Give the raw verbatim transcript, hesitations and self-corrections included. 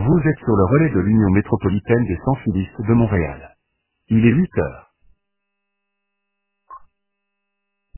Vous êtes sur le relais de l'Union métropolitaine des sans-filistes de Montréal. Il est huit heures.